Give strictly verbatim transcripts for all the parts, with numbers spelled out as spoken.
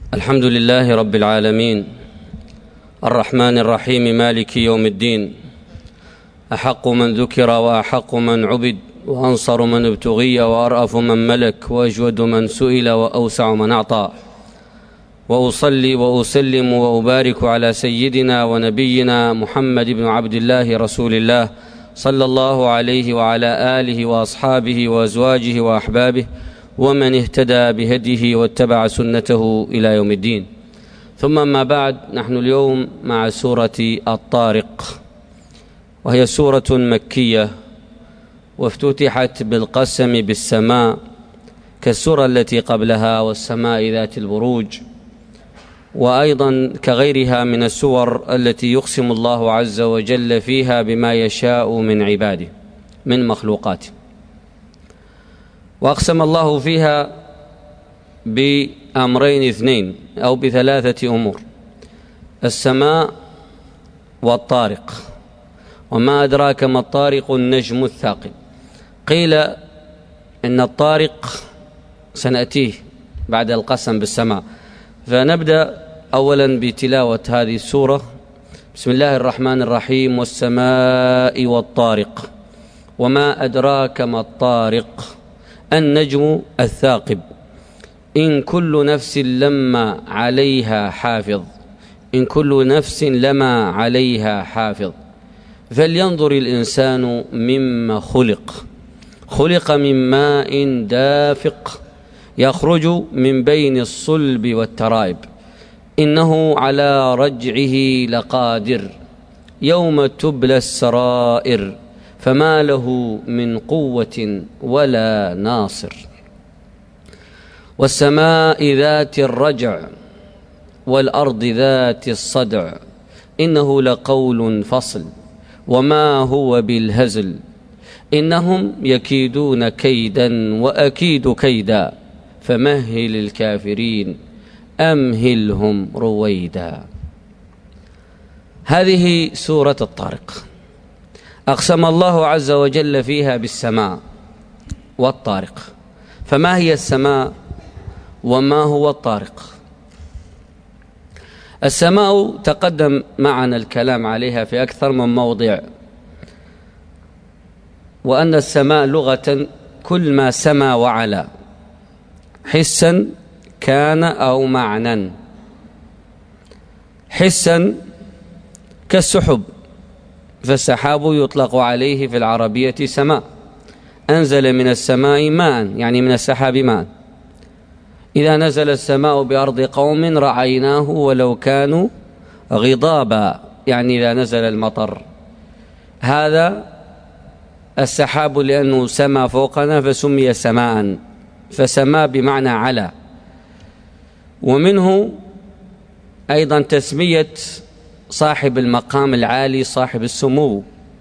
الحمد لله رب العالمين الرحمن الرحيم مالك يوم الدين، أحق من ذكر وأحق من عبد، وأنصر من ابتغي وأرأف من ملك، وأجود من سئل وأوسع من أعطى. وأصلي وأسلم وأبارك على سيدنا ونبينا محمد بن عبد الله رسول الله صلى الله عليه وعلى آله وأصحابه وأزواجه وأحبابه ومن اهتدى بهديه واتبع سنته إلى يوم الدين. ثم ما بعد، نحن اليوم مع سورة الطارق، وهي سورة مكية وافتتحت بالقسم بالسماء كالسورة التي قبلها والسماء ذات البروج، وأيضا كغيرها من السور التي يقسم الله عز وجل فيها بما يشاء من عباده من مخلوقاته. وأقسم الله فيها بأمرين اثنين أو بثلاثة أمور: السماء والطارق. وما أدراك ما الطارق؟ النجم الثاقب. قيل إن الطارق سنأتيه بعد القسم بالسماء، فنبدأ أولا بتلاوة هذه السورة. بسم الله الرحمن الرحيم: والسماء والطارق وما أدراك ما الطارق النجم الثاقب إن كل نفس لما عليها حافظ إن كل نفس لما عليها حافظ فلينظر الإنسان مما خلق خلق من ماء دافق يخرج من بين الصلب والترائب إنه على رجعه لقادر يوم تبلى السرائر فما له من قوة ولا ناصر. والسماء ذات الرجع والأرض ذات الصدع إنه لقول فصل وما هو بالهزل إنهم يكيدون كيدا وأكيد كيدا فمهل الكافرين أمهلهم رويدا. هذه سورة الطارق، أقسم الله عز وجل فيها بالسماء والطارق. فما هي السماء وما هو الطارق؟ السماء تقدم معنا الكلام عليها في أكثر من موضع، وأن السماء لغة كل ما سما وعلا حسا كان أو معنى. حسا كالسحب، فالسحاب يطلق عليه في العربية سماء. أنزل من السماء ماء، يعني من السحاب ماء. إذا نزل السماء بأرض قوم رعيناه ولو كانوا غضابا، يعني إذا نزل المطر. هذا السحاب لأنه سما فوقنا فسمي سماء، فسماء بمعنى على. ومنه أيضا تسمية صاحب المقام العالي صاحب السمو.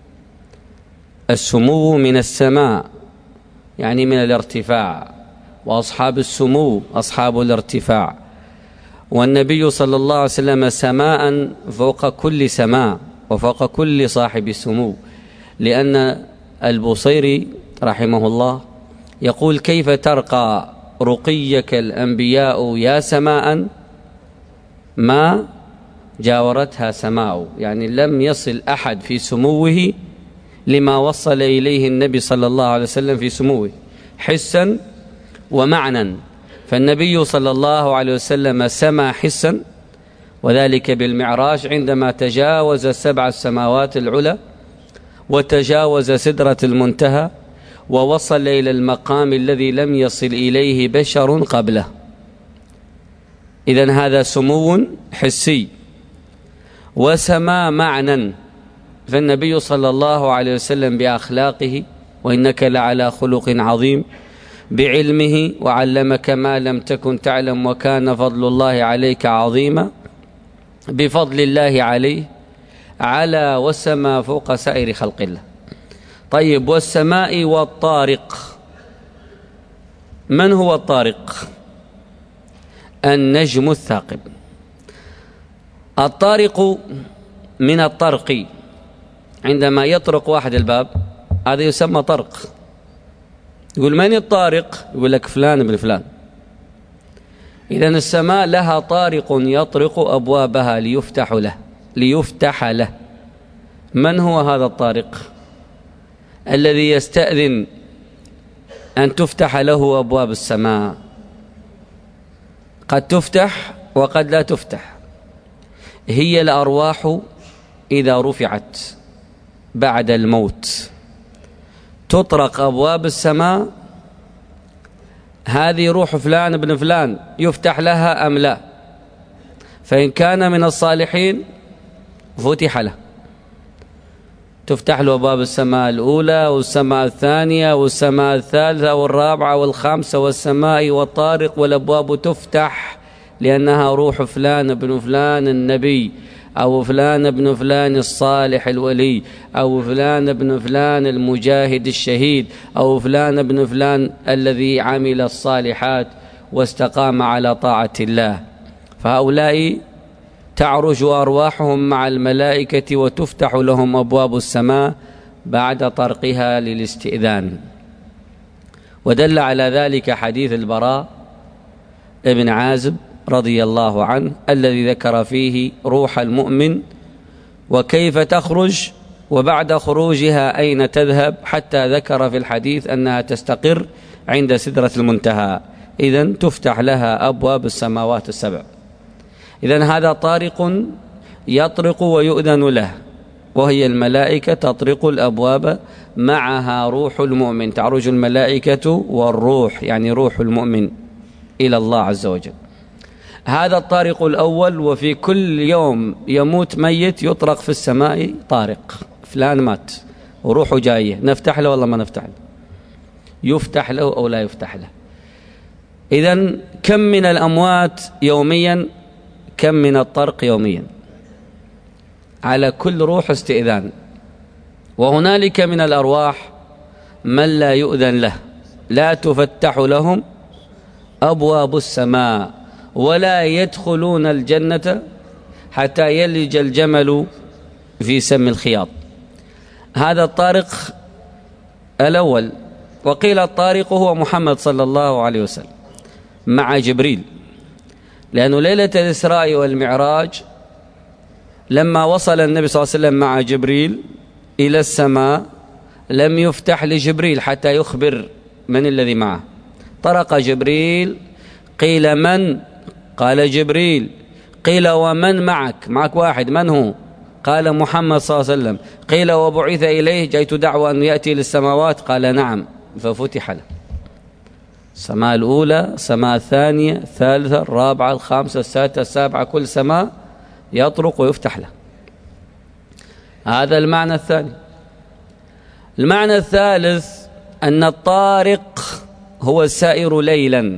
السمو من السماء يعني من الارتفاع، وأصحاب السمو أصحاب الارتفاع. والنبي صلى الله عليه وسلم سماء فوق كل سماء وفوق كل صاحب السمو، لأن البوصيري رحمه الله يقول: كيف ترقى رقيك الأنبياء يا سماء ما جاورتها سماء، يعني لم يصل أحد في سموه لما وصل إليه النبي صلى الله عليه وسلم في سموه حسا ومعنى. فالنبي صلى الله عليه وسلم سما حسا، وذلك بالمعراج عندما تجاوز سبع السماوات العلى وتجاوز سدرة المنتهى ووصل إلى المقام الذي لم يصل إليه بشر قبله. إذن هذا سمو حسي. وسما معنى، فالنبي صلى الله عليه وسلم بأخلاقه وإنك لعلى خلق عظيم، بعلمه وعلمك ما لم تكن تعلم وكان فضل الله عليك عظيما، بفضل الله عليه على والسماء فوق سائر خلق الله. طيب، والسماء والطارق. من هو الطارق؟ النجم الثاقب. الطارق من الطرق، عندما يطرق واحد الباب هذا يسمى طرق. يقول: من الطارق؟ يقول لك فلان ابن فلان. إذن السماء لها طارق يطرق أبوابها ليفتح له ليفتح له من هو هذا الطارق الذي يستأذن أن تفتح له أبواب السماء؟ قد تفتح وقد لا تفتح. هي الأرواح إذا رفعت بعد الموت تطرق أبواب السماء، هذه روح فلان ابن فلان يفتح لها أم لا؟ فإن كان من الصالحين فتح له، تفتح له أبواب السماء الأولى والسماء الثانية والسماء الثالثة والرابعة والخامسة والسماء والطارق، والأبواب تفتح لأنها روح فلان ابن فلان النبي، أو فلان ابن فلان الصالح الولي، أو فلان ابن فلان المجاهد الشهيد، أو فلان ابن فلان الذي عمل الصالحات واستقام على طاعة الله. فهؤلاء تعرج أرواحهم مع الملائكة وتفتح لهم أبواب السماء بعد طرقها للاستئذان. ودل على ذلك حديث البراء ابن عازب رضي الله عنه الذي ذكر فيه روح المؤمن وكيف تخرج وبعد خروجها أين تذهب، حتى ذكر في الحديث أنها تستقر عند سدرة المنتهى. إذن تفتح لها أبواب السماوات السبع. إذن هذا طارق يطرق ويؤذن له، وهي الملائكة تطرق الأبواب معها روح المؤمن. تعرج الملائكة والروح يعني روح المؤمن إلى الله عز وجل. هذا الطارق الأول. وفي كل يوم يموت ميت يطرق في السماء طارق، فلان مات وروحه جاية، نفتح له والله ما نفتح له، يفتح له أو لا يفتح له. إذن كم من الأموات يوميا، كم من الطرق يوميا، على كل روح استئذان. وهنالك من الأرواح من لا يؤذن له، لا تفتح لهم أبواب السماء ولا يدخلون الجنة حتى يلج الجمل في سم الخياط. هذا الطارق الأول. وقيل الطارق هو محمد صلى الله عليه وسلم مع جبريل، لأنه ليلة الإسراء والمعراج لما وصل النبي صلى الله عليه وسلم مع جبريل إلى السماء لم يفتح لجبريل حتى يخبر من الذي معه. طرق جبريل، قيل من؟ قال جبريل. قيل ومن معك؟ معك واحد، من هو؟ قال محمد صلى الله عليه وسلم. قيل وبعث إليه جئت دعوة أن يأتي للسماوات؟ قال نعم. ففتح له السماء الأولى، السماء الثانية، الثالثة، الرابعة، الخامسة، السادسة، السابعة، كل سماء يطرق ويفتح له. هذا المعنى الثاني. المعنى الثالث أن الطارق هو السائر ليلا،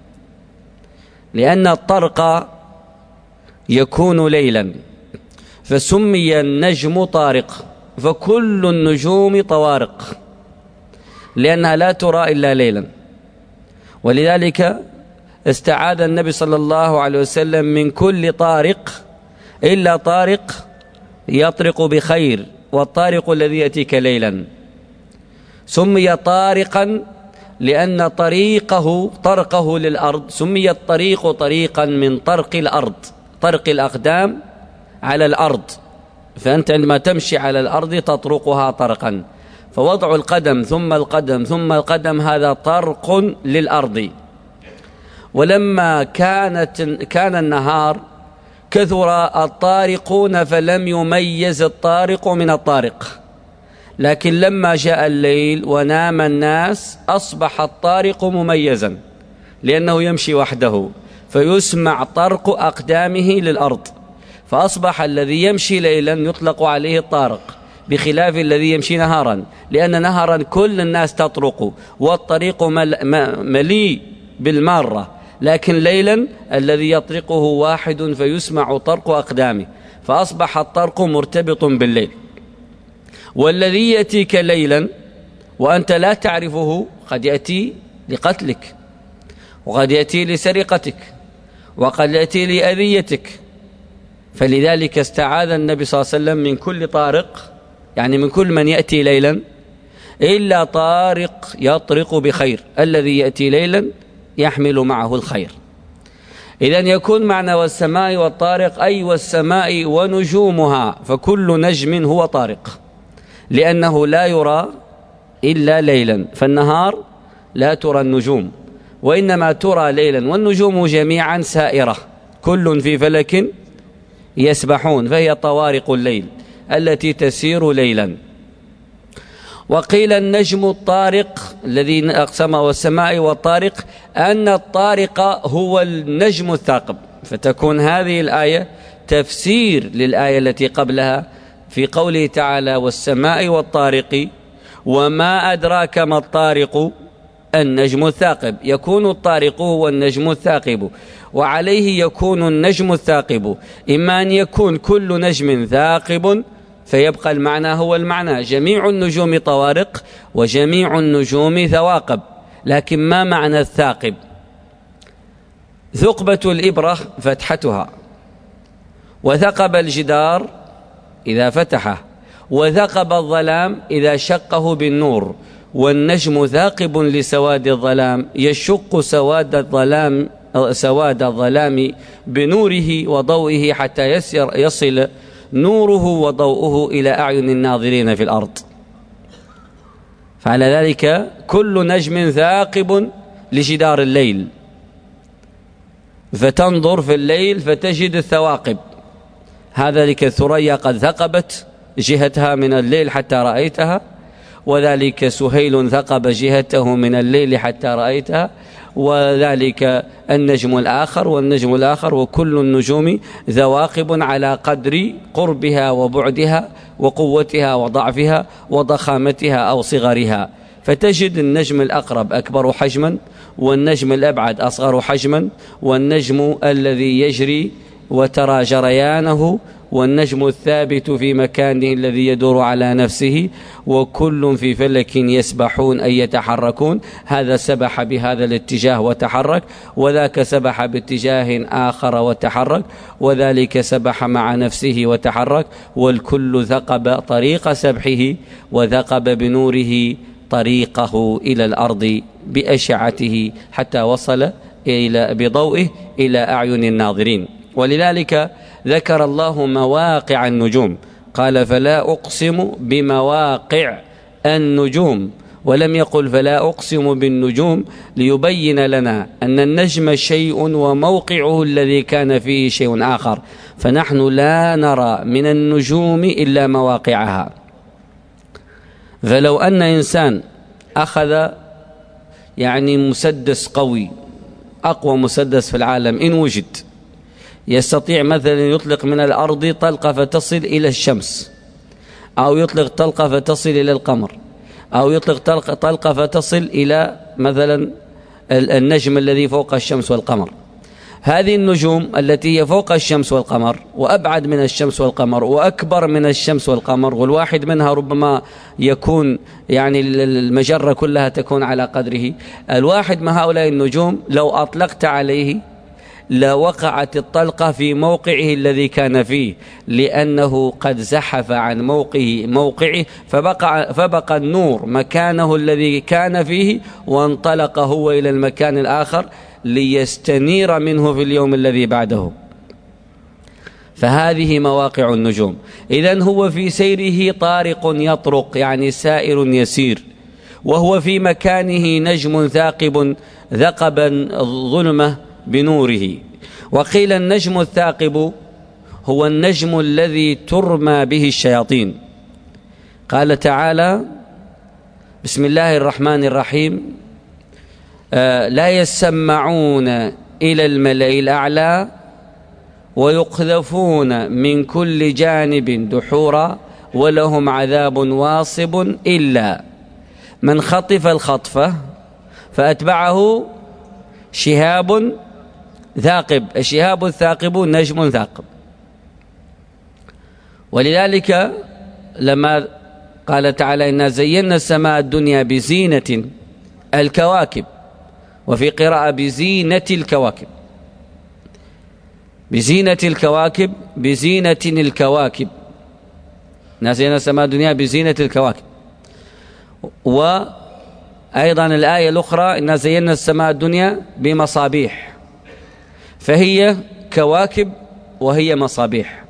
لأن الطرق يكون ليلا فسمي النجم طارق، فكل النجوم طوارق لأنها لا ترى إلا ليلا. ولذلك استعاذ النبي صلى الله عليه وسلم من كل طارق إلا طارق يطرق بخير، والطارق الذي يأتيك ليلا. سمي طارقا لأن طريقه طرقه للأرض، سمي الطريق طريقا من طرق الأرض، طرق الأقدام على الأرض، فأنت عندما تمشي على الأرض تطرقها طرقا، فوضع القدم ثم القدم ثم القدم هذا طرق للأرض. ولما كانت كان النهار كثر الطارقون فلم يميز الطارق من الطارق، لكن لما جاء الليل ونام الناس أصبح الطارق مميزا لأنه يمشي وحده فيسمع طرق أقدامه للأرض، فأصبح الذي يمشي ليلا يطلق عليه الطارق بخلاف الذي يمشي نهارا، لأن نهارا كل الناس تطرق والطريق مليء بالمارة، لكن ليلا الذي يطرقه واحد فيسمع طرق أقدامه، فأصبح الطرق مرتبط بالليل. والذي يأتيك ليلا وأنت لا تعرفه قد يأتي لقتلك، وقد يأتي لسرقتك، وقد يأتي لأذيتك. فلذلك استعاذ النبي صلى الله عليه وسلم من كل طارق، يعني من كل من يأتي ليلا إلا طارق يطرق بخير، الذي يأتي ليلا يحمل معه الخير. إذن يكون معنى والسماء والطارق أي والسماء ونجومها، فكل نجم هو طارق، لأنه لا يرى إلا ليلا، فالنهار لا ترى النجوم وإنما ترى ليلا، والنجوم جميعا سائرة كل في فلك يسبحون، فهي طوارق الليل التي تسير ليلا. وقيل النجم الطارق الذي أقسم والسماء والطارق أن الطارق هو النجم الثاقب، فتكون هذه الآية تفسير للآية التي قبلها في قوله تعالى والسماء والطارق وما أدراك ما الطارق النجم الثاقب، يكون الطارق هو النجم الثاقب، وعليه يكون النجم الثاقب إما أن يكون كل نجم ثاقب فيبقى المعنى هو المعنى، جميع النجوم طوارق وجميع النجوم ثواقب، لكن ما معنى الثاقب؟ ثقبة الإبرة فتحتها، وثقب الجدار إذا فتحه، وثقب الظلام إذا شقه بالنور، والنجم ثاقب لسواد الظلام يشق سواد الظلام سواد الظلام بنوره وضوئه حتى يسير يصل نوره وضوءه إلى أعين الناظرين في الأرض. فعلى ذلك كل نجم ثاقب لجدار الليل، فتنظر في الليل فتجد الثواقب، هذا لك الثريا قد ثقبت جهتها من الليل حتى رأيتها، وذلك سهيل ثقب جهته من الليل حتى رأيتها، وذلك النجم الآخر والنجم الآخر، وكل النجوم ثواقب على قدر قربها وبعدها وقوتها وضعفها وضخامتها أو صغرها، فتجد النجم الأقرب أكبر حجما، والنجم الأبعد أصغر حجما، والنجم الذي يجري وترى جريانه، والنجم الثابت في مكانه الذي يدور على نفسه، وكل في فلك يسبحون أي يتحركون، هذا سبح بهذا الاتجاه وتحرك، وذاك سبح باتجاه آخر وتحرك، وذلك سبح مع نفسه وتحرك، والكل ثقب طريق سبحه وثقب بنوره طريقه إلى الأرض بأشعته حتى وصل إلى بضوئه إلى أعين الناظرين. ولذلك ذكر الله مواقع النجوم، قال فلا أقسم بمواقع النجوم، ولم يقل فلا أقسم بالنجوم، ليبين لنا أن النجم شيء وموقعه الذي كان فيه شيء آخر، فنحن لا نرى من النجوم إلا مواقعها. فلو أن إنسان أخذ يعني مسدس قوي، أقوى مسدس في العالم إن وجد، يستطيع مثلا يطلق من الأرض طلقة فتصل إلى الشمس، أو يطلق طلقة فتصل إلى القمر، أو يطلق طلقة, طلقة فتصل إلى مثلا النجم الذي فوق الشمس والقمر. هذه النجوم التي هي فوق الشمس والقمر وأبعد من الشمس والقمر وأكبر من الشمس والقمر، والواحد منها ربما يكون يعني المجرة كلها تكون على قدره، الواحد من هؤلاء النجوم لو أطلقت عليه لوقعت الطلقة في موقعه الذي كان فيه، لأنه قد زحف عن موقعه موقعه فبقى, فبقى النور مكانه الذي كان فيه، وانطلق هو إلى المكان الآخر ليستنير منه في اليوم الذي بعده. فهذه مواقع النجوم. إذن هو في سيره طارق يطرق يعني سائر يسير، وهو في مكانه نجم ثاقب ثقبا ظلمة بنوره. وقيل النجم الثاقب هو النجم الذي ترمى به الشياطين. قال تعالى بسم الله الرحمن الرحيم آه لا يسمعون إلى الملأ الأعلى ويقذفون من كل جانب دحورا ولهم عذاب واصب إلا من خطف الخطفة فأتبعه شهاب ثاقب. الشهاب الثاقب نجم ثاقب. ولذلك لما قال تعالى إنا زينا السماء الدنيا بزينة الكواكب، وفي قراءة بزينة الكواكب، بزينة الكواكب بزينة الكواكب، إنا زينا السماء الدنيا بزينة الكواكب. وأيضا الآية الأخرى إنا زينا السماء الدنيا بمصابيح. فهي كواكب وهي مصابيح،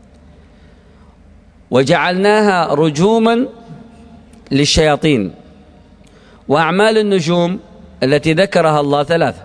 وجعلناها رجوما للشياطين. وأعمال النجوم التي ذكرها الله ثلاثة: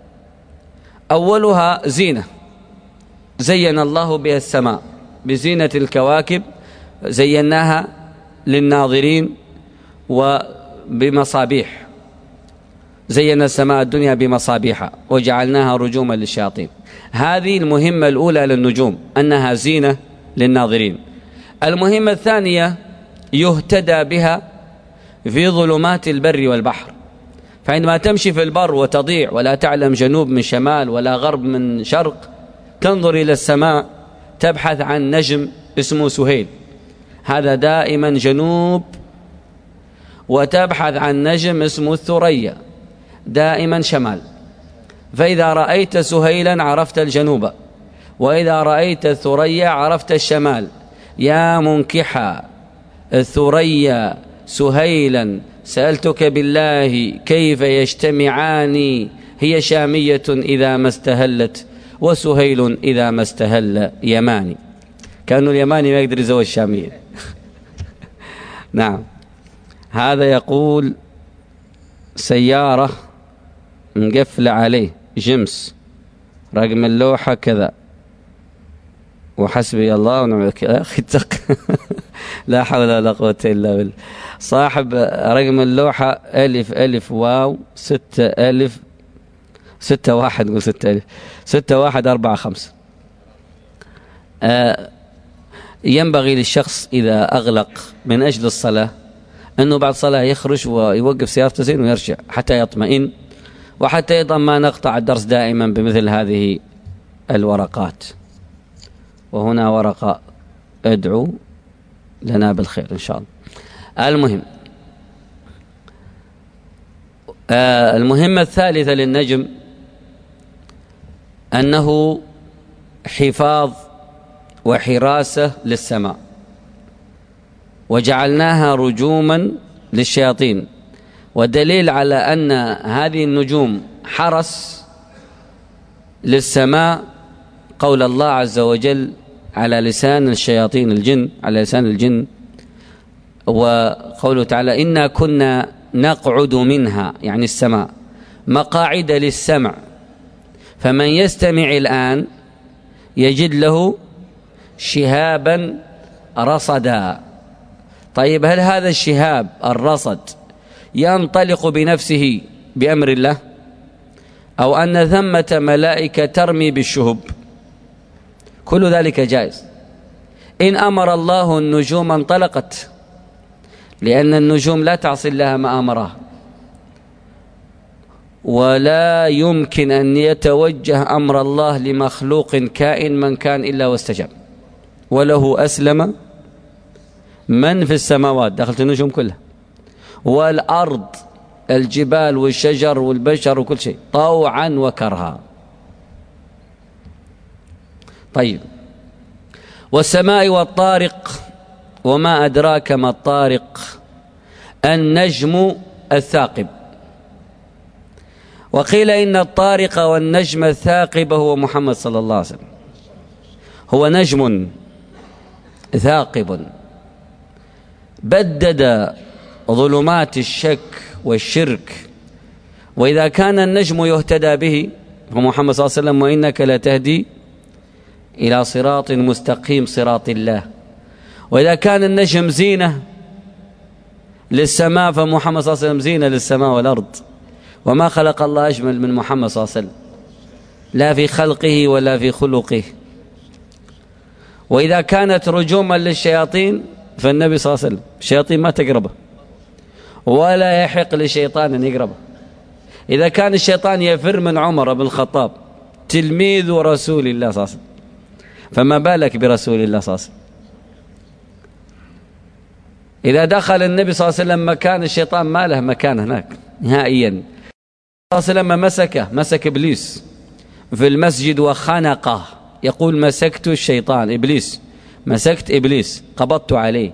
أولها زينة، زين الله بها السماء بزينة الكواكب، زيناها للناظرين وبمصابيح، زينا السماء الدنيا بمصابيح وجعلناها رجوما للشياطين. هذه المهمة الأولى للنجوم، أنها زينة للناظرين. المهمة الثانية يهتدى بها في ظلمات البر والبحر، فعندما تمشي في البر وتضيع ولا تعلم جنوب من شمال ولا غرب من شرق، تنظر إلى السماء تبحث عن نجم اسمه سهيل، هذا دائما جنوب، وتبحث عن نجم اسمه الثريا دائما شمال. فإذا رأيت سهيلا عرفت الجنوب، وإذا رأيت الثريا عرفت الشمال. يا منكحا الثريا سهيلا سألتك بالله كيف يجتمعان، هي شامية إذا ما استهلت وسهيل إذا ما استهل يماني. كانوا اليماني ما يقدر يزوج الشامية. نعم. هذا يقول سيارة مقفلة عليه جمس، رقم اللوحة كذا، وحسبي الله ونعم الوكيل. أخي اتق. لا حول ولا قوة إلا بالله. صاحب رقم اللوحة ألف ألف واو ستة ألف ستة واحد، قول ستة ألف ستة واحد أربعة خمسة. آه ينبغي للشخص إذا أغلق من أجل الصلاة أنه بعد صلاة يخرج ويوقف سيارته زين ويرجع حتى يطمئن، وحتى أيضا ما نقطع الدرس دائما بمثل هذه الورقات. وهنا ورقة أدعو لنا بالخير إن شاء الله. المهم آه المهمة الثالثة للنجم أنه حفاظ وحراسة للسماء، وجعلناها رجوما للشياطين. والدليل على أن هذه النجوم حرس للسماء قول الله عز وجل على لسان الشياطين الجن، على لسان الجن، وقوله تعالى إنا كنا نقعد منها، يعني السماء، مقاعد للسمع فمن يستمع الآن يجد له شهابا رصدا. طيب هل هذا الشهاب الرصد ينطلق بنفسه بأمر الله، أو أن ثمة ملائكة ترمي بالشهب؟ كل ذلك جائز. إن أمر الله النجوم انطلقت، لأن النجوم لا تعصي الله ما أمرها، ولا يمكن أن يتوجه أمر الله لمخلوق كائن من كان إلا واستجاب، وله أسلم من في السماوات، دخلت النجوم كلها، والأرض، الجبال والشجر والبشر وكل شيء، طوعا وكرها. طيب، والسماء والطارق، وما أدراك ما الطارق، النجم الثاقب. وقيل إن الطارق والنجم الثاقب هو محمد صلى الله عليه وسلم، هو نجم ثاقب بدد ظلمات الشك والشرك. وإذا كان النجم يهتدى به فمحمد صلى الله عليه وسلم وإنك لتهدي إلى صراط مستقيم صراط الله. وإذا كان النجم زينة للسماء فمحمد صلى الله عليه وسلم زينة للسماء والأرض. وما خلق الله أجمل من محمد صلى الله عليه وسلم، لا في خلقه ولا في خلقه. وإذا كانت رجوما للشياطين فالنبي صلى الله عليه وسلم الشياطين ما تقربه، ولا يحق لشيطان أن يقربه. إذا كان الشيطان يفر من عمر بن الخطاب تلميذ رسول الله صلى الله عليه وسلم، فما بالك برسول الله صلى الله عليه وسلم؟ إذا دخل النبي صلى الله عليه وسلم مكان، الشيطان ما له مكان هناك نهائيا. صلى الله عليه وسلم مسكه مسك إبليس في المسجد وخنقه، يقول مسكت الشيطان إبليس، مسكت إبليس قبضت عليه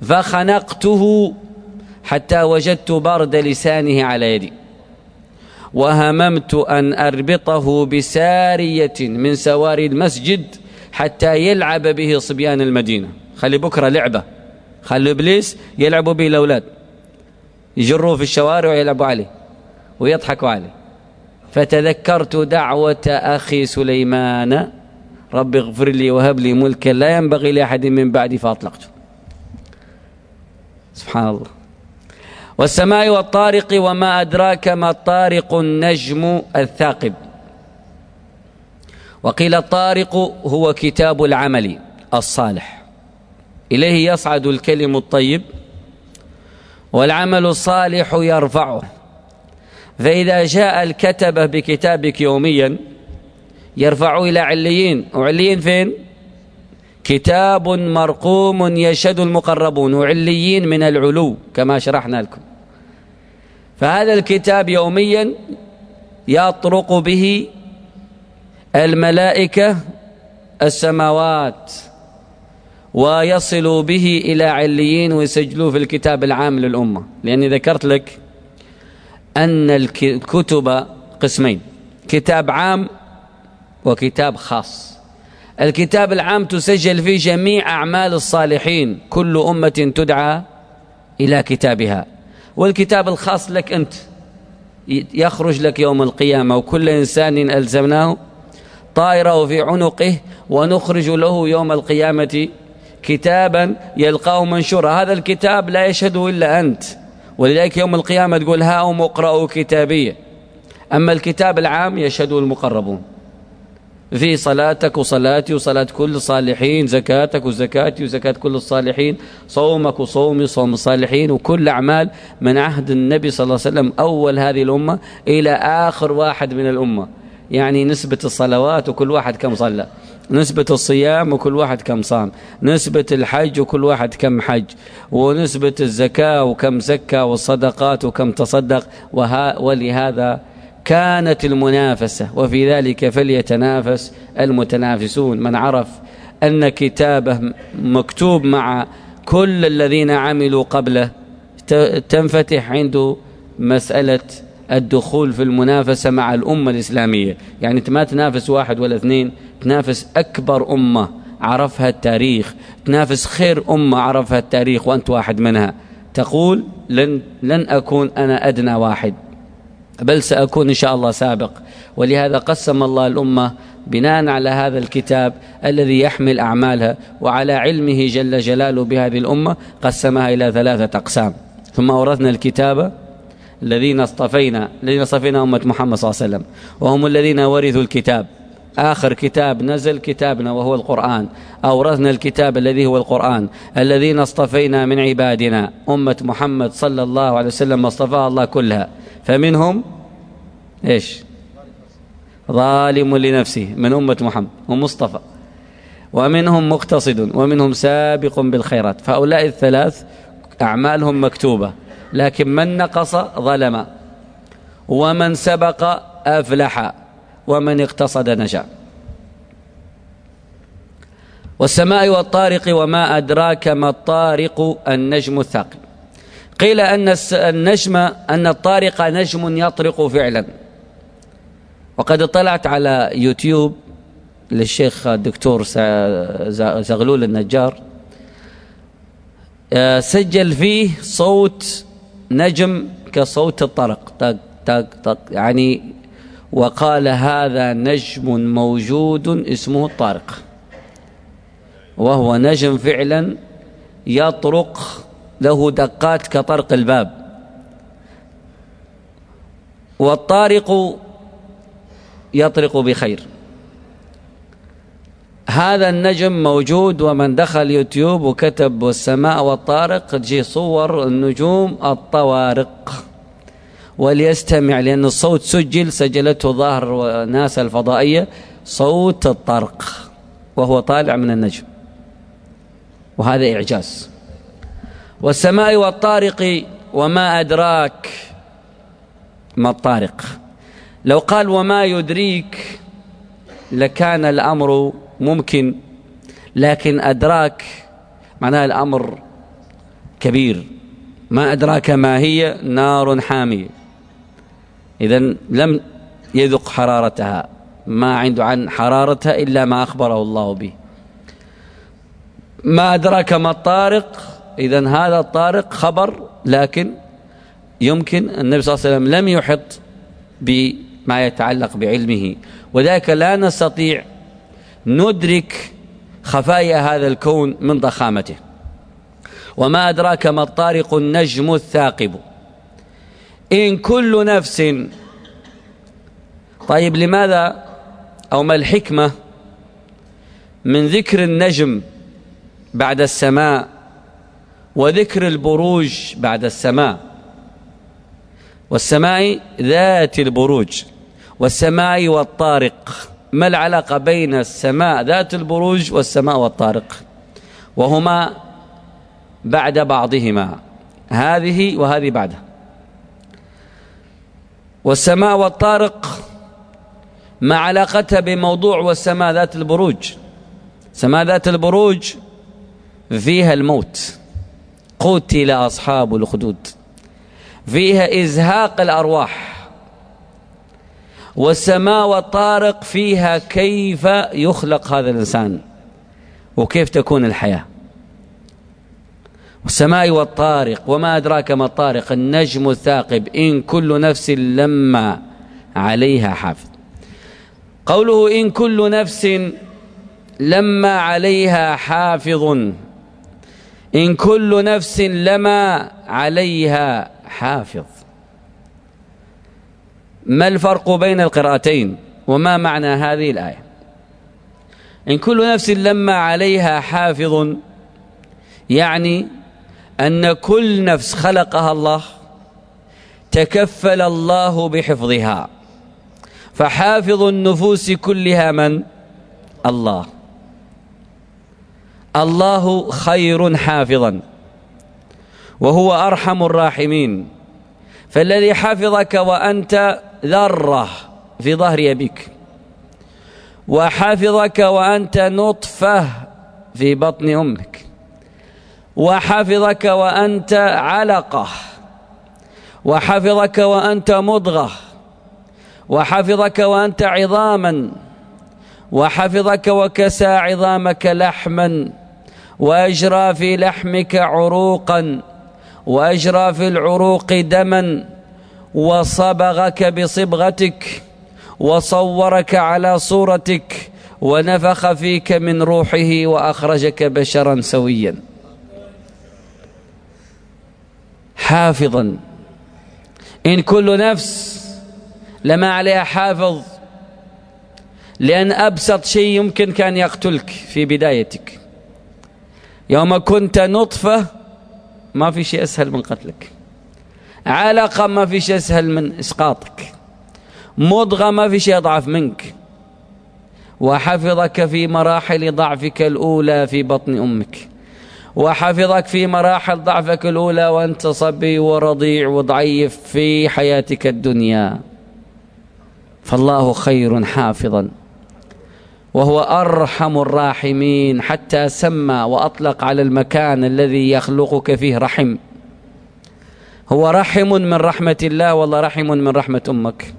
فخنقته حتى وجدت برد لسانه على يدي. وهممت أن أربطه بسارية من سواري المسجد حتى يلعب به صبيان المدينة. خلي بكرة لعبة، خلي إبليس يلعبوا به الأولاد، يجروه في الشوارع ويلعبوا عليه ويضحكوا عليه. فتذكرت دعوة أخي سليمان رب اغفر لي وهب لي ملكا لا ينبغي لأحد من بعدي فأطلقته. سبحان الله. والسماء والطارق وما أدراك ما الطارق النجم الثاقب. وقيل الطارق هو كتاب العمل الصالح، إليه يصعد الكلم الطيب والعمل الصالح يرفعه. فإذا جاء الكتبة بكتابك يوميا يرفعوا إلى عليين. وعليين فين؟ كتاب مرقوم يشهد المقربون، وعليين من العلو كما شرحنا لكم. فهذا الكتاب يوميا يطرق به الملائكة السماوات ويصل به إلى عليين ويسجلوه في الكتاب العام للأمة. لأني ذكرت لك أن الكتب قسمين، كتاب عام وكتاب خاص. الكتاب العام تسجل فيه جميع أعمال الصالحين، كل أمة تدعى إلى كتابها. والكتاب الخاص لك أنت، يخرج لك يوم القيامة، وكل إنسان ألزمناه طائره في عنقه ونخرج له يوم القيامة كتابا يلقاه منشورا. هذا الكتاب لا يشهده إلا أنت، ولذلك يوم القيامة تقول هاؤم اقرأوا كتابية. أما الكتاب العام يشهده المقربون، في صلاتك وصلاتي وصلاة كل الصالحين، زكاتك وزكاتي وزكاة كل الصالحين، صومك وصومي صوم الصالحين، وكل أعمال من عهد النبي صلى الله عليه وسلم أول هذه الأمة إلى آخر واحد من الأمة. يعني نسبة الصلوات وكل واحد كم صلى، نسبة الصيام وكل واحد كم صام، نسبة الحج وكل واحد كم حج، ونسبة الزكاة وكم زكى، والصدقات وكم تصدق. وها ولهذا كانت المنافسة، وفي ذلك فليتنافس المتنافسون. من عرف أن كتابه مكتوب مع كل الذين عملوا قبله تنفتح عنده مسألة الدخول في المنافسة مع الأمة الإسلامية. يعني أنت ما تنافس واحد ولا اثنين، تنافس أكبر أمة عرفها التاريخ، تنافس خير أمة عرفها التاريخ، وأنت واحد منها. تقول لن, لن أكون أنا أدنى واحد، بل سأكون إن شاء الله سابق. ولهذا قسم الله الأمة بناء على هذا الكتاب الذي يحمل أعمالها، وعلى علمه جل جلاله بهذه الأمة قسمها إلى ثلاثة أقسام. ثم أورثنا الكتاب الذين اصطفينا الذين اصطفينا أمة محمد صلى الله عليه وسلم، وهم الذين ورثوا الكتاب. آخر كتاب نزل كتابنا وهو القرآن. أورثنا الكتاب الذي هو القرآن. الذين اصطفينا من عبادنا أمة محمد صلى الله عليه وسلم اصطفاها الله كلها، فمنهم إيش؟ ظالم لنفسه من أمة محمد ومصطفى، ومنهم مقتصد، ومنهم سابق بالخيرات. فهؤلاء الثلاث أعمالهم مكتوبة، لكن من نقص ظلم، ومن سبق أفلح، ومن اقتصد نجا. والسماء والطارق وما أدراك ما الطارق النجم الثاقب. قيل أن النجم أن الطارق نجم يطرق فعلا. وقد اطلعت على يوتيوب للشيخ الدكتور زغلول النجار، سجل فيه صوت نجم كصوت الطرق، طق طق طق يعني، وقال هذا نجم موجود اسمه الطارق، وهو نجم فعلا يطرق، له دقات كطرق الباب. والطارق يطرق بخير. هذا النجم موجود، ومن دخل يوتيوب وكتب والسماء والطارق تجي صور النجوم الطوارق، وليستمع، لأن الصوت سجل سجلته ظاهر ناسا الفضائية، صوت الطرق وهو طالع من النجم، وهذا إعجاز. والسماء والطارق وما أدراك ما الطارق. لو قال وما يدريك لكان الأمر ممكن، لكن أدراك معناه الأمر كبير. ما أدراك ما هي؟ نار حامية. إذن لم يذق حرارتها، ما عنده عن حرارتها إلا ما أخبره الله به. ما أدراك ما الطارق، إذن هذا الطارق خبر، لكن يمكن النبي صلى الله عليه وسلم لم يحط بما يتعلق بعلمه، وذلك لا نستطيع ندرك خفايا هذا الكون من ضخامته. وما أدراك ما الطارق النجم الثاقب إن كل نفس. طيب لماذا أو ما الحكمة من ذكر النجم بعد السماء وذكر البروج بعد السماء؟ والسماء ذات البروج والسماء والطارق، ما العلاقة بين السماء ذات البروج والسماء والطارق؟ وهما بعد بعضهما، هذه وهذه بعدها. والسماء والطارق ما علاقتها بموضوع والسماء ذات البروج؟ سماء ذات البروج فيها الموت، قتل أصحاب الأخدود، فيها إزهاق الأرواح. والسماء والطارق فيها كيف يخلق هذا الإنسان وكيف تكون الحياة. والسماء والطارق وما أدراك ما الطارق النجم الثاقب إن كل نفس لما عليها حافظ. قوله إن كل نفس لما عليها حافظ، إن كل نفس لما عليها حافظ، ما الفرق بين القراءتين وما معنى هذه الآية؟ إن كل نفس لما عليها حافظ يعني أن كل نفس خلقها الله تكفل الله بحفظها، فحافظ النفوس كلها من؟ الله. الله خير حافظا وهو أرحم الراحمين، فالذي حفظك وأنت ذرة في ظهر أبيك، وحفظك وأنت نطفة في بطن أمك، وحفظك وأنت علقة، وحفظك وأنت مضغة، وحفظك وأنت عظاما، وحفظك وكسى عظامك لحما، وأجرى في لحمك عروقا، وأجرى في العروق دما، وصبغك بصبغتك، وصورك على صورتك، ونفخ فيك من روحه، وأخرجك بشرا سويا. حافظا. إن كل نفس لما عليها حافظ، لأن أبسط شيء يمكن كان يقتلك في بدايتك. يوم كنت نطفة ما في شيء أسهل من قتلك، علقة ما في شيء أسهل من إسقاطك، مضغة ما في شيء أضعف منك. وحفظك في مراحل ضعفك الأولى في بطن أمك، وحفظك في مراحل ضعفك الأولى وأنت صبي ورضيع وضعيف في حياتك الدنيا. فالله خير حافظا وهو أرحم الراحمين، حتى سمى وأطلق على المكان الذي يخلقك فيه رحم. هو رحم من رحمة الله والله رحم من رحمة أمك.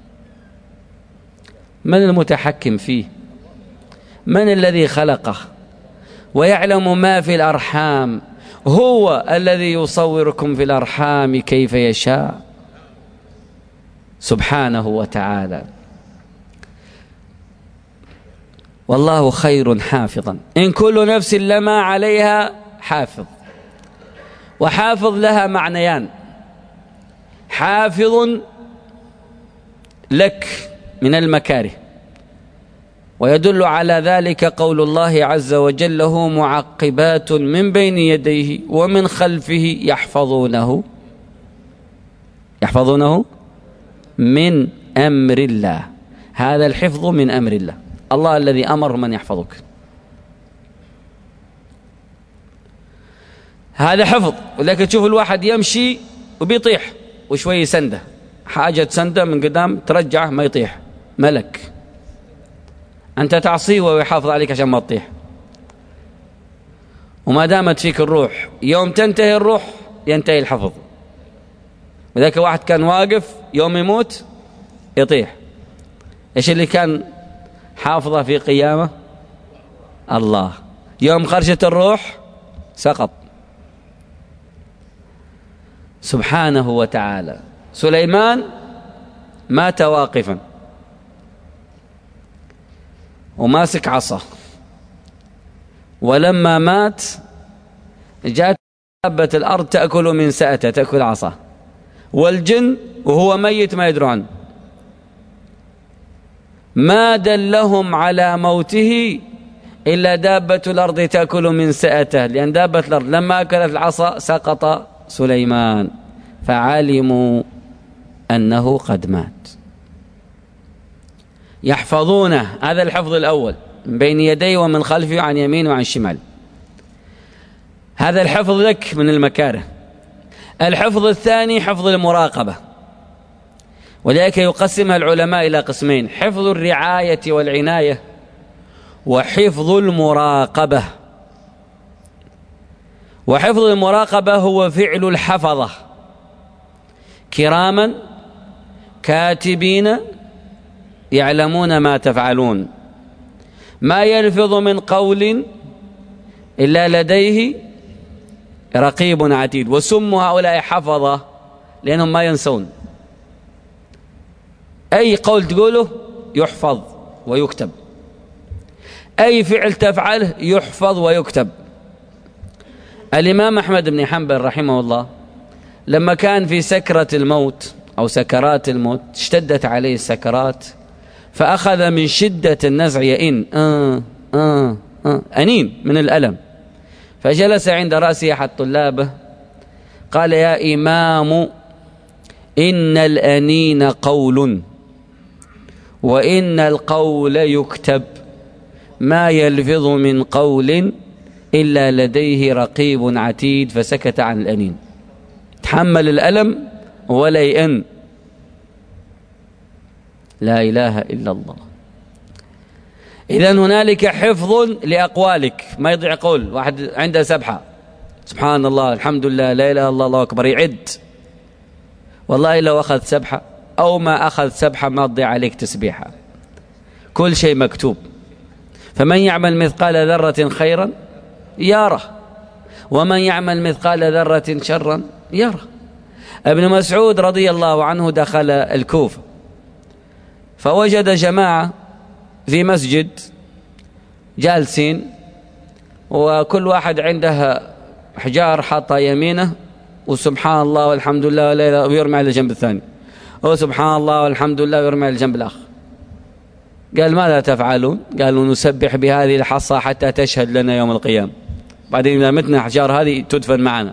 من المتحكم فيه؟ من الذي خلقه ويعلم ما في الأرحام؟ هو الذي يصوركم في الأرحام كيف يشاء سبحانه وتعالى. والله خير حافظا. إن كل نفس لما عليها حافظ. وحافظ لها معنيان: حافظ لك من المكاره، ويدل على ذلك قول الله عز وجل: له معقبات من بين يديه ومن خلفه يحفظونه يحفظونه من أمر الله. هذا الحفظ من أمر الله، الله الذي أمر من يحفظك. هذا حفظ. ولكن تشوف الواحد يمشي وبيطيح وشوي سنده، حاجة سنده من قدام ترجعه ما يطيح، ملك. أنت تعصيه ويحافظ عليك عشان ما تطيح. وما دامت فيك الروح، يوم تنتهي الروح ينتهي الحفظ. وذاك واحد كان واقف يوم يموت يطيح. إيش اللي كان حافظه في قيامه؟ الله. يوم خرجت الروح سقط سبحانه وتعالى. سليمان مات واقفا وماسك عصا، ولما مات جاءت دابة الأرض تأكل من سأته، تأكل عصا، والجن وهو ميت ما يدرون عنه. ما دلهم على موته إلا دابة الأرض تأكل من سأته، لأن دابة الأرض لما أكلت العصا سقط سليمان، فعلموا أنه قد مات. يحفظونه، هذا الحفظ الأول، من بين يديه ومن خلفه وعن يمين وعن شمال. هذا الحفظ لك من المكاره. الحفظ الثاني حفظ المراقبة، ولذلك يقسمها العلماء إلى قسمين: حفظ الرعاية والعناية، وحفظ المراقبة. وحفظ المراقبة هو فعل الحفظة كراما كاتبين يعلمون ما تفعلون، ما يلفظ من قول إلا لديه رقيب عتيد. وسموا هؤلاء حفظة لأنهم ما ينسون، أي قول تقوله يحفظ ويكتب، أي فعل تفعله يحفظ ويكتب. الإمام أحمد بن حنبل رحمه الله لما كان في سكرة الموت أو سكرات الموت، اشتدت عليه السكرات، فأخذ من شدة النزع يئن آه آه آه أنين من الألم، فجلس عند رأس أحد طلابه قال: يا إمام، إن الأنين قول، وإن القول يكتب، ما يلفظ من قول إلا لديه رقيب عتيد. فسكت عن الأنين، تحمل الألم ولا يئن. لا إله إلا الله. إذن هنالك حفظ لأقوالك، ما يضيع قول. واحد عنده سبحة، سبحان الله، الحمد لله، لا إله إلا الله، الله أكبر، يعد. والله لو أخذ سبحة أو ما أخذ سبحة ما تضيع عليك تسبيحة، كل شيء مكتوب. فمن يعمل مثقال ذرة خيرا يره، ومن يعمل مثقال ذرة شرا يره. ابن مسعود رضي الله عنه دخل الكوفة فوجد جماعة في مسجد جالسين، وكل واحد عنده حجار حاطة يمينه، وسبحان الله والحمد لله ولا إله، ويرمي على الجنب الثاني، وسبحان الله والحمد لله ويرمي على الجنب الآخر. قال: ماذا تفعلون؟ قالوا: نسبح بهذه الحصى حتى تشهد لنا يوم القيامة، بعدين إذا متنا الحجار هذه تدفن معنا.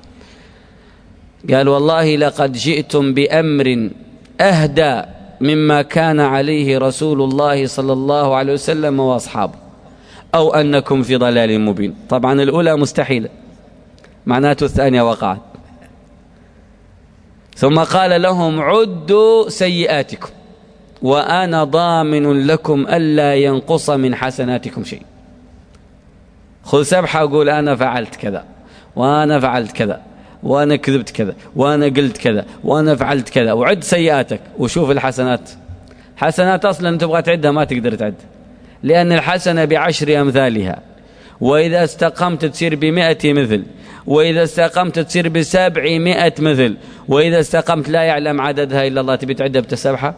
قال: والله لقد جئتم بأمر أهدى مما كان عليه رسول الله صلى الله عليه وسلم وأصحابه، أو أنكم في ضلال مبين. طبعا الأولى مستحيلة، معناته الثانية وقعت. ثم قال لهم: عدوا سيئاتكم وأنا ضامن لكم ألا ينقص من حسناتكم شيء. خذ سبحة وقول: أنا فعلت كذا، وأنا فعلت كذا، وأنا كذبت كذا، وأنا قلت كذا، وأنا فعلت كذا، وعد سيئاتك وشوف الحسنات. حسنات أصلا تبغى تعدها ما تقدر تعد، لأن الحسنة بعشر أمثالها، وإذا استقمت تصير بمئة مثل، وإذا استقمت تصير بسبعمائة مثل، وإذا استقمت لا يعلم عددها إلا الله. تبي تعدها بتسبحة؟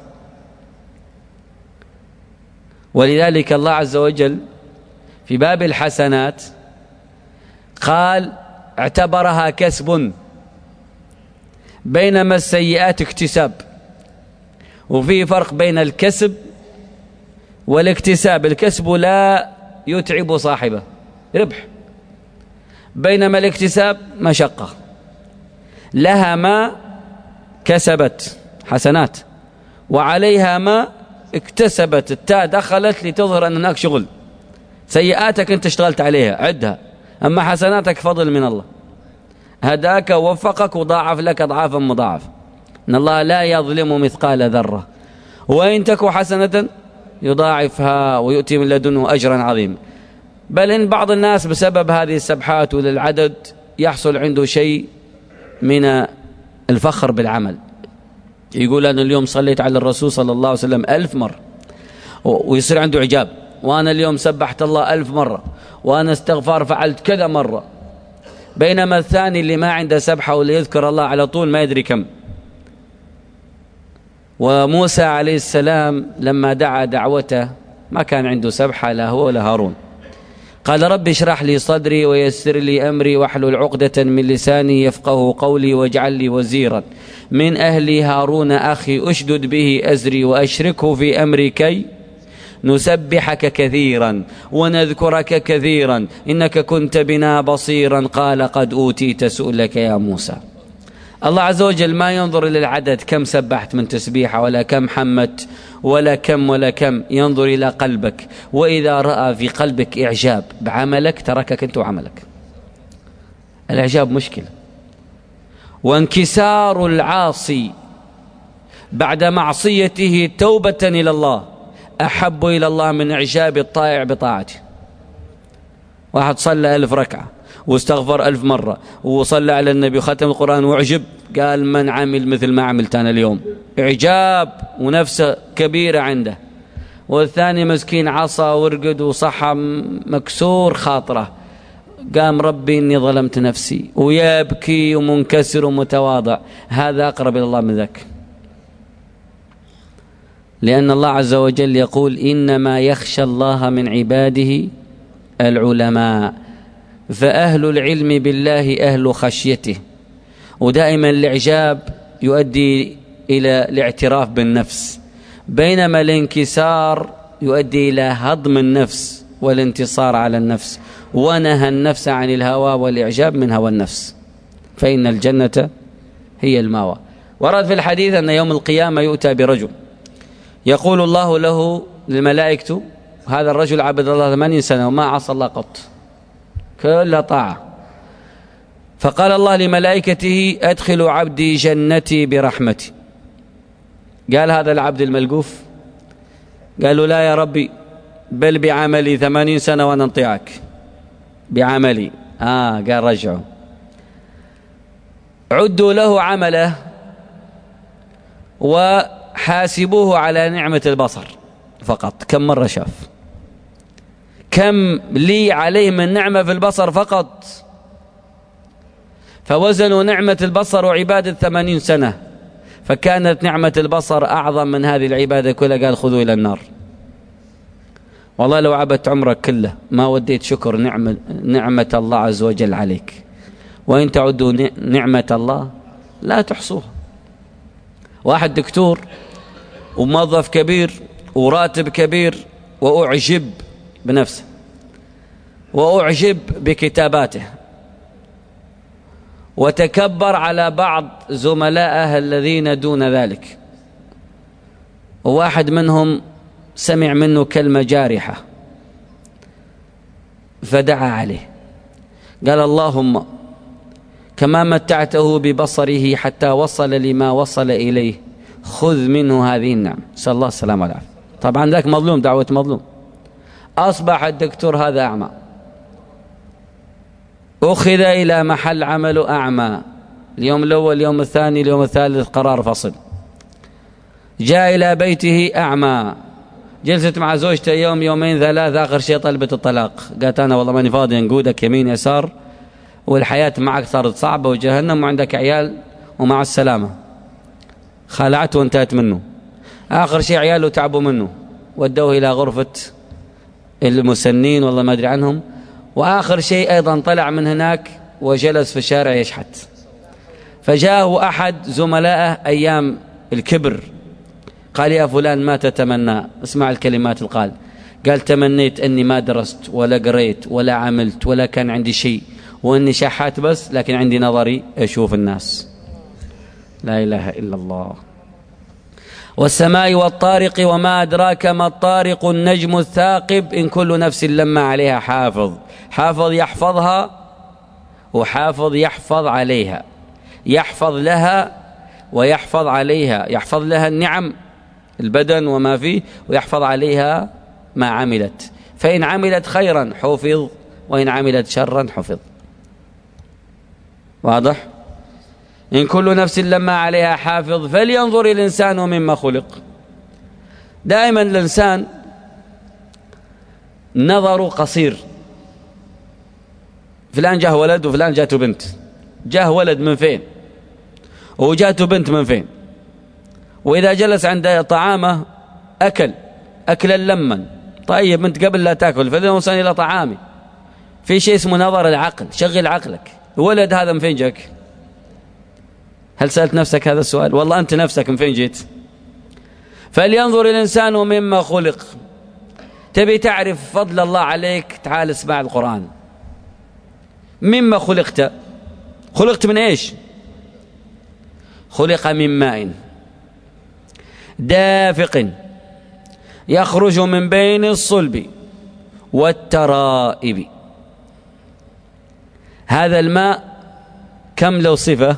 ولذلك الله عز وجل في باب الحسنات قال اعتبرها كسب، بينما السيئات اكتساب. وفي فرق بين الكسب والاكتساب. الكسب لا يتعب صاحبه، ربح، بينما الاكتساب مشقة، لها ما كسبت حسنات وعليها ما اكتسبت. التاء دخلت لتظهر أن هناك شغل. سيئاتك أنت اشتغلت عليها عدها، أما حسناتك فضل من الله، هداك ووفقك وضاعف لك أضعافا مضاعفة. إن الله لا يظلم مثقال ذرة، وإن تك حسنة يضاعفها ويؤتي من لدنه أجرا عظيما. بل إن بعض الناس بسبب هذه السبحات وللعدد يحصل عنده شيء من الفخر بالعمل. يقول أنا اليوم صليت على الرسول صلى الله عليه وسلم ألف مرة، ويصير عنده إعجاب. وأنا اليوم سبحت الله ألف مرة، وأنا استغفار فعلت كذا مرة. بينما الثاني اللي ما عنده سبحة واللي يذكر الله على طول ما يدري كم. وموسى عليه السلام لما دعا دعوته ما كان عنده سبحة، لا هو ولا هارون. قال رب اشرح لي صدري ويسر لي أمري واحلل عقدة من لساني يفقه قولي واجعل لي وزيرا من أهلي هارون أخي أشدد به أزري وأشركه في أمري كي نسبحك كثيرا ونذكرك كثيرا إنك كنت بنا بصيرا. قال قد أوتيت سؤلك يا موسى. الله عز وجل ما ينظر إلى العدد كم سبحت من تسبيحة ولا كم حمت ولا كم ولا كم، ينظر إلى قلبك. وإذا رأى في قلبك إعجاب بعملك تركك أنت وعملك. الإعجاب مشكلة. وانكسار العاصي بعد معصيته توبة إلى الله أحب إلى الله من إعجاب الطائع بطاعته. واحد صلى ألف ركعة واستغفر ألف مرة وصلى على النبي وختم القرآن وعجب، قال من عمل مثل ما عملت أنا اليوم، إعجاب ونفسه كبيرة عنده. والثاني مسكين عصى ورقد وصحى مكسور خاطره، قام ربي إني ظلمت نفسي ويبكي ومنكسر ومتواضع. هذا أقرب إلى الله من ذاك، لأن الله عز وجل يقول إنما يخشى الله من عباده العلماء. فأهل العلم بالله أهل خشيته. ودائما الإعجاب يؤدي إلى الاعتراف بالنفس، بينما الانكسار يؤدي إلى هضم النفس والانتصار على النفس. ونهى النفس عن الهوى والإعجاب من هوى النفس، فإن الجنة هي الماوى. ورد في الحديث أن يوم القيامة يؤتى برجل يقول الله له للملائكة هذا الرجل عبد الله ثمانين سنة وما عصى الله قط، كل طاعة. فقال الله لملائكته أدخلوا عبدي جنتي برحمتي. قال هذا العبد الملقوف، قالوا لا يا ربي بل بعملي ثمانين سنة وأنا انطيعك بعملي. آه قال رجعوا عدوا له عمله وحاسبوه على نعمة البصر فقط. كم مرة شاف، كم لي عليه من نعمة في البصر فقط. فوزنوا نعمة البصر وعبادة ثمانين سنة، فكانت نعمة البصر أعظم من هذه العبادة كلها. قال خذوا إلى النار. والله لو عبدت عمرك كله ما وديت شكر نعمة, نعمة الله عز وجل عليك. وإن تعدوا نعمة الله لا تحصوها. واحد دكتور وموظف كبير وراتب كبير وأعجب بنفسه وأعجب بكتاباته وتكبر على بعض زملائه الذين دون ذلك. وواحد منهم سمع منه كلمة جارحة فدعا عليه، قال اللهم كما متعته ببصره حتى وصل لما وصل إليه خذ منه هذه النعم. نسأل الله السلامة والعافية. طبعا ذاك مظلوم، دعوة مظلوم. أصبح الدكتور هذا أعمى، أخذ إلى محل عمله أعمى. اليوم الأول اليوم الثاني اليوم الثالث قرار فصل. جاء إلى بيته أعمى، جلست مع زوجته يوم يومين ثلاثة، آخر شيء طلبت الطلاق. قالت أنا والله ماني فاضي نقودك يمين يسار والحياة معك صارت صعبة وجهنم وعندك عيال ومع السلامة. خلعته وانتهت منه. آخر شيء عياله تعبوا منه ودوه إلى غرفة المسنين والله ما أدري عنهم. وآخر شيء أيضا طلع من هناك وجلس في الشارع يشحت. فجاءه أحد زملائه أيام الكبر قال يا فلان ما تتمنى؟ اسمع الكلمات القال. قال تمنيت أني ما درست ولا قريت ولا عملت ولا كان عندي شيء وأني شحات بس، لكن عندي نظري أشوف الناس. لا إله إلا الله. والسماء والطارق وما أدراك ما الطارق النجم الثاقب إن كل نفس لما عليها حافظ. حافظ يحفظها وحافظ يحفظ عليها، يحفظ لها ويحفظ عليها. يحفظ لها النعم البدن وما فيه، ويحفظ عليها ما عملت. فإن عملت خيرا حفظ وإن عملت شرا حفظ. واضح؟ إن كل نفس لما عليها حافظ فلينظر الإنسان مما خلق. دائما الإنسان نظره قصير، فلان جاه ولد وفلان جاته بنت، جاه ولد من فين وجاته بنت من فين، وإذا جلس عند طعامه أكل أكلا لما، طيب أنت قبل لا تأكل فلنوصل إلى طعامي. في شيء اسمه نظر العقل، شغل عقلك. الولد هذا من فين جاك؟ هل سألت نفسك هذا السؤال؟ والله أنت نفسك من فين جيت؟ فلينظر الإنسان مما خلق. تبي تعرف فضل الله عليك؟ تعال اسمع القرآن. مما خلقت؟ خلقت من إيش؟ خلق من ماء دافق يخرج من بين الصلب والترائب. هذا الماء كم له صفة؟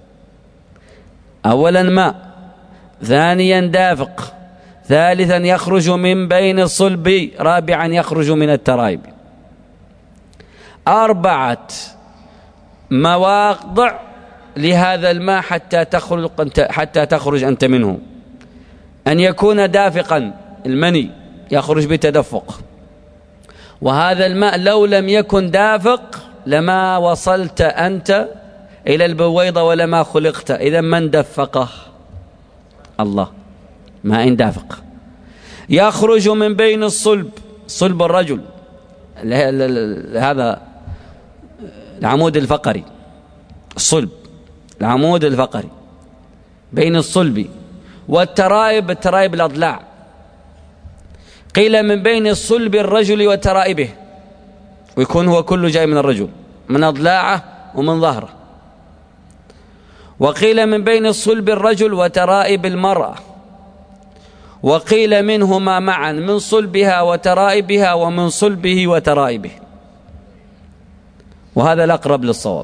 أولا ماء، ثانيا دافق، ثالثا يخرج من بين الصلب، رابعا يخرج من الترائب. أربعة مواضع لهذا الماء حتى تخرج حتى تخرج أنت منه. أن يكون دافقا، المني يخرج بتدفق، وهذا الماء لو لم يكن دافق لما وصلت أنت إلى البويضة ولما خلقت. إذا من دفقه؟ الله. ماء دافق يخرج من بين الصلب، صلب الرجل هذا العمود الفقري، الصلب العمود الفقري بين الصلب والترائب، الترائب الأضلاع. قيل من بين الصلب الرجل وترائبه، ويكون هو كله جاي من الرجل، من أضلاعه ومن ظهره. وقيل من بين الصلب الرجل وترائب المرأة، وقيل منهما معا، من صلبها وترائبها ومن صلبه وترائبه، وهذا الأقرب للصواب.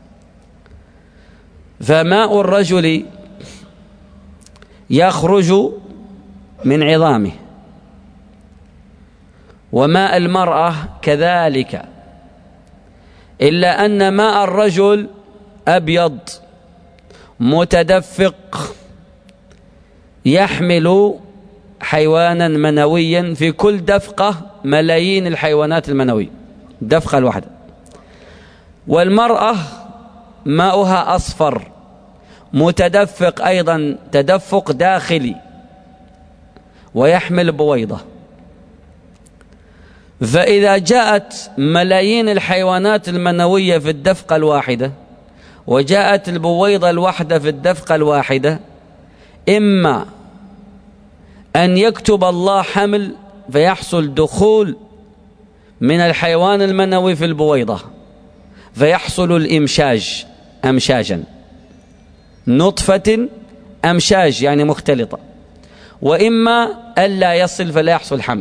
فماء الرجل يخرج من عظامه، وماء المرأة كذلك، إلا أن ماء الرجل أبيض متدفق يحمل حيوانا منويا، في كل دفقة ملايين الحيوانات المنوية، دفقة الواحدة. والمرأة ماؤها أصفر متدفق أيضا تدفق داخلي، ويحمل بويضة. فإذا جاءت ملايين الحيوانات المنوية في الدفقة الواحدة، وجاءت البويضة الواحدة في الدفقة الواحدة، إما أن يكتب الله حمل فيحصل دخول من الحيوان المنوي في البويضة فيحصل الإمشاج أمشاجا، نطفة أمشاج يعني مختلطة، وإما ألا يصل فلا يحصل حمل،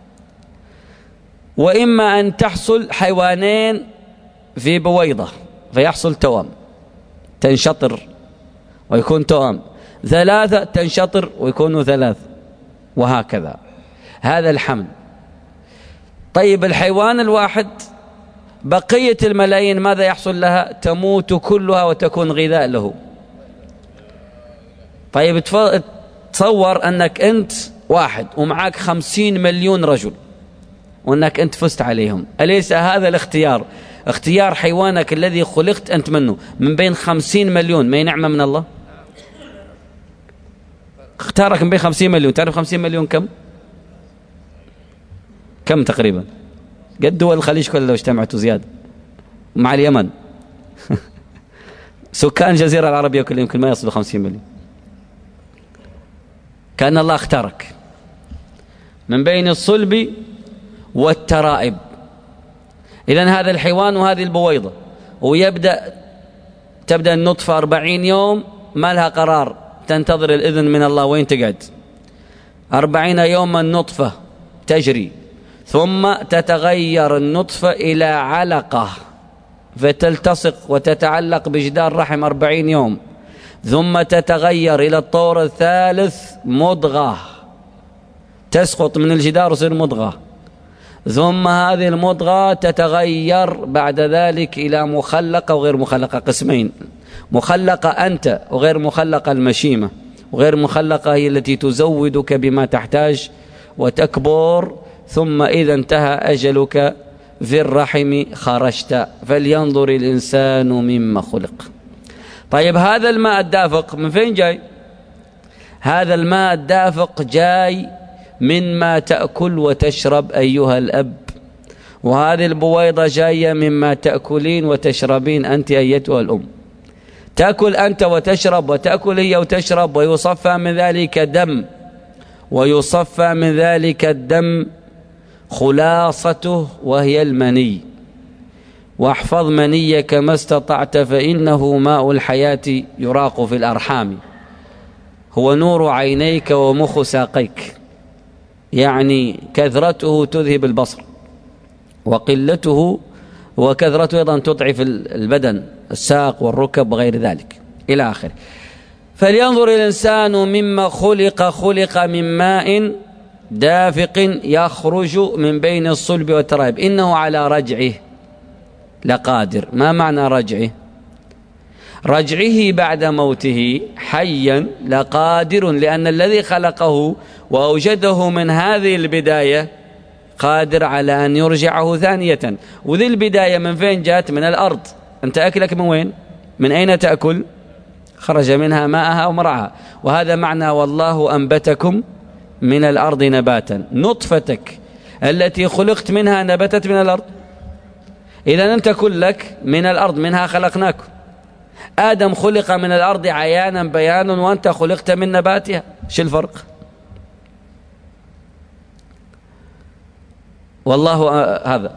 وإما أن تحصل حيوانين في بويضة فيحصل توأم، تنشطر ويكون توأم، ثلاثة تنشطر ويكونوا ثلاث، وهكذا. هذا الحمل. طيب الحيوان الواحد بقية الملايين ماذا يحصل لها؟ تموت كلها وتكون غذاء له. طيب تصور أنك أنت واحد ومعك خمسين مليون رجل، وأنك أنت فزت عليهم. أليس هذا الاختيار اختيار حيوانك الذي خلقت أنت منه من بين خمسين مليون؟ ما نعمة من الله؟ اختارك من بين خمسين مليون. تعرف خمسين مليون كم؟ كم تقريبا؟ قد دول الخليج كلها لو اجتمعتوا زيادة مع اليمن. سكان الجزيرة العربية كلها يمكن ما يصلوا خمسين مليون. كأن الله اختارك من بين الصلب والترائب. إذن هذا الحيوان وهذه البويضة، ويبدأ تبدأ النطفة أربعين يوم ما لها قرار، تنتظر الإذن من الله وين تقعد. أربعين يوما النطفة تجري، ثم تتغير النطفة إلى علقة فتلتصق وتتعلق بجدار رحم أربعين يوم، ثم تتغير إلى الطور الثالث مضغة، تسقط من الجدار وتصير مضغة، ثم هذه المضغة تتغير بعد ذلك إلى مخلقة وغير مخلقة، قسمين. مخلقة أنت وغير مخلقة المشيمة، وغير مخلقة هي التي تزودك بما تحتاج وتكبر، ثم إذا انتهى أجلك في الرحم خرجت. فلينظر الإنسان مما خلق. طيب هذا الماء الدافق من فين جاي؟ هذا الماء الدافق جاي من ما تأكل وتشرب أيها الأب، وهذه البويضة جاية مما تأكلين وتشربين أنت أيتها الأم. تأكل أنت وتشرب، وتأكل هي وتشرب، ويصفى من ذلك دم، ويصفى من ذلك الدم خلاصته وهي المني. واحفظ منيك ما استطعت فإنه ماء الحياة يراق في الأرحام، هو نور عينيك ومخ ساقيك، يعني كثرته تذهب البصر، وقلته وكثرته أيضا تضعف البدن، الساق والركب وغير ذلك إلى آخره. فلينظر الإنسان مما خلق، خلق من ماء دافق يخرج من بين الصلب والترائب، إنه على رجعه لقادر. ما معنى رجعه؟ رجعه بعد موته حيا لقادر، لأن الذي خلقه وأوجده من هذه البداية قادر على أن يرجعه ثانية. وذي البداية من فين جاءت؟ من الأرض. أنت أكلك من وين؟ من أين تأكل؟ خرج منها ماءها ومرعاها، وهذا معنى والله أنبتكم من الأرض نباتا. نطفتك التي خلقت منها نبتت من الأرض، إذا أنت كلك من الأرض، منها خلقناكم. آدم خلق من الأرض عيانا بيانا، وأنت خلقت من نباتها. شو الفرق؟ والله هذا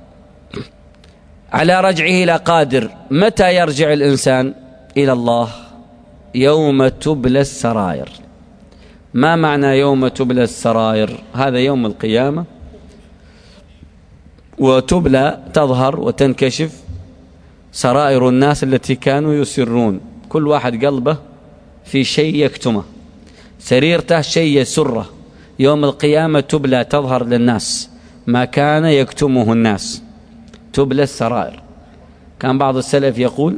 على رجعه لقادر. متى يرجع الإنسان إلى الله؟ يوم تبلى السرائر. ما معنى يوم تبلى السرائر؟ هذا يوم القيامة، وتبلى تظهر وتنكشف سرائر الناس التي كانوا يسرون، كل واحد قلبه في شيء يكتمه، سريرته شيء يسره. يوم القيامة تبلى تظهر للناس ما كان يكتمه الناس، تبلى السرائر. كان بعض السلف يقول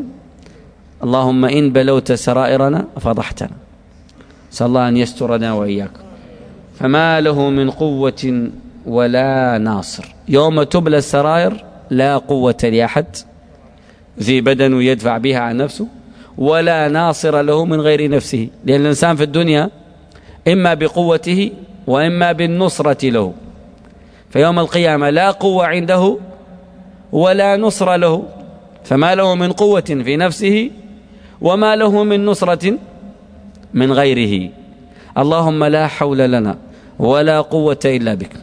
اللهم إن بلوت سرائرنا فضحتنا، نسأل الله أن يسترنا وإياكم. فما له من قوة ولا ناصر. يوم تبلى السرائر لا قوة لأحد ذي بدن يدفع بها عن نفسه، ولا ناصر له من غير نفسه، لأن الإنسان في الدنيا إما بقوته وإما بالنصرة له. فيوم القيامة لا قوة عنده ولا نصر له، فما له من قوة في نفسه وما له من نصرة من غيره. اللهم لا حول لنا ولا قوة إلا بك.